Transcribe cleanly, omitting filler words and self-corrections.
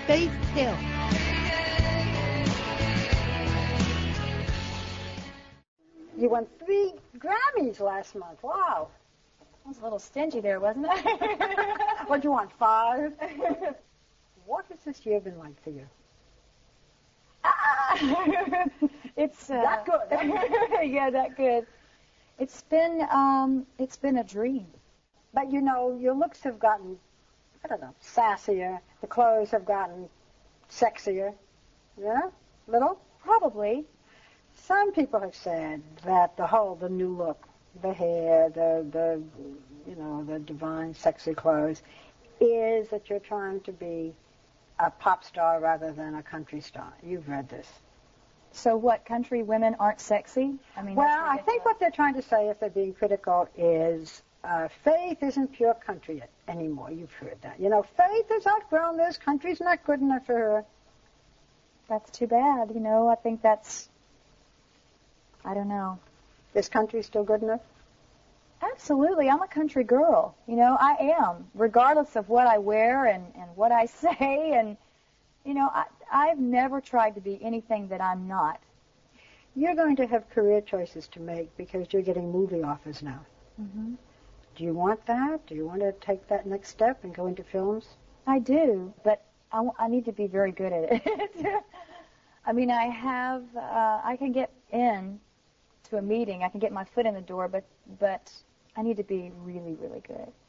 Faith Hill. You won 3 Grammys last month. Wow. I was a little stingy there, wasn't I? What'd you want, 5? What has this year been like for you? It's that good. Yeah, that good. It's been a dream. But you know, your looks have gotten, I don't know, sassier. The clothes have gotten sexier. Yeah? Little? Probably. Some people have said that the new look, the hair, the divine sexy clothes, is that you're trying to be a pop star rather than a country star. You've read this. So what, country women aren't sexy? I mean, well, I think what they're trying to say, if they're being critical, is Faith isn't pure country anymore. You've heard that. You know, Faith has outgrown this. Country's not good enough for her. That's too bad. You know, I think that's, I don't know. Is country still good enough? Absolutely. I'm a country girl. You know, I am, regardless of what I wear and what I say. And, you know, I've never tried to be anything that I'm not. You're going to have career choices to make because you're getting movie offers now. Mm-hmm. Do you want that? Do you want to take that next step and go into films? I do, but I need to be very good at it. I mean, I can get in to a meeting, I can get my foot in the door, but I need to be really, really good.